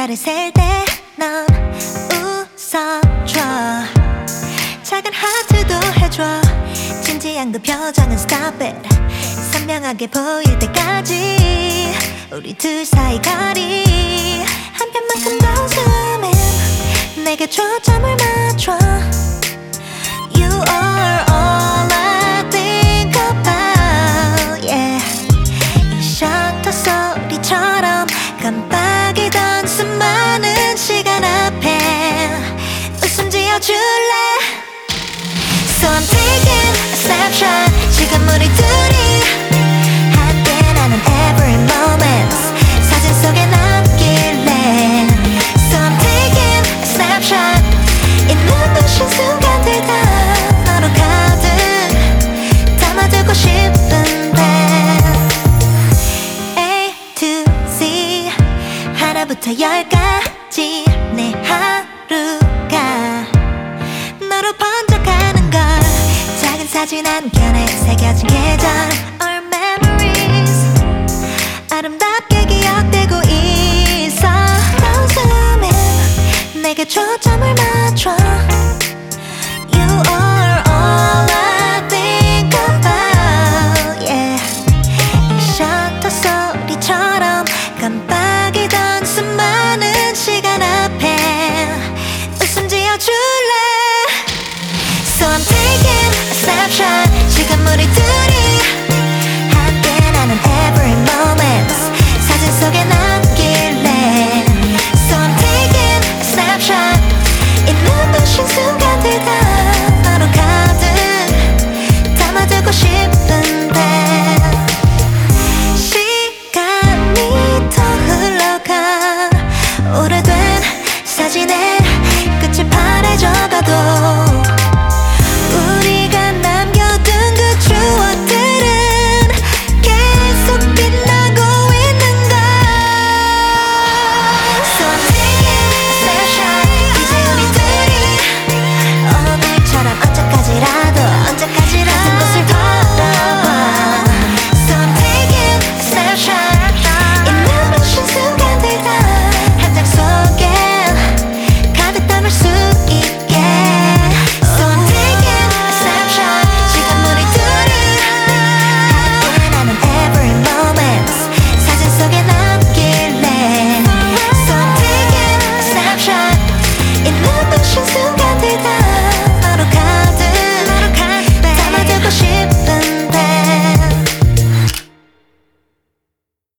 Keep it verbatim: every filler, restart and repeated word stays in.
숫자를 셀 때 넌 웃어줘. 작은 하트도 해줘. 진지한 그 표정은 stop it. 선명하게 보일 때까지 우리 둘 사이 거리 한 편만큼 더 zoom in. 내게 초점을 맞춰. You are all I think about, yeah. 이 셔터 소리처럼 깜빡이던 수많은 시간 앞에 웃음 지어줄래? So I'm taking a snapshot. 지금 우리 둘이 함께라는 every moment 사진 속에 남길래. So I'm taking a snapshot. 이 눈부신 순간들 다 너로 가득 담아두고 싶은데. A to Z 하나부터 열까지 내 하루가 너로 번져가는 걸 작은 사진 한 켠에 새겨진 계절 Our memories 아름답게 기억되고 있어. Don't zoom in. 내게 초점을 맞춰. You are all I think about, yeah. 이 셔터 소리처럼 깜빡이던 수많은 시간 앞에 웃음 지어줄래? So I'm taking a snapshot. 지금 우리 둘이 함께라는 every moment 사진 속에 남길래. So I'm taking a snapshot. 이 눈부신 순간들 다 너로 가득 담아두고 싶은데. 시간이 더 흘러가 오래된 사진에 끝이 파래져가도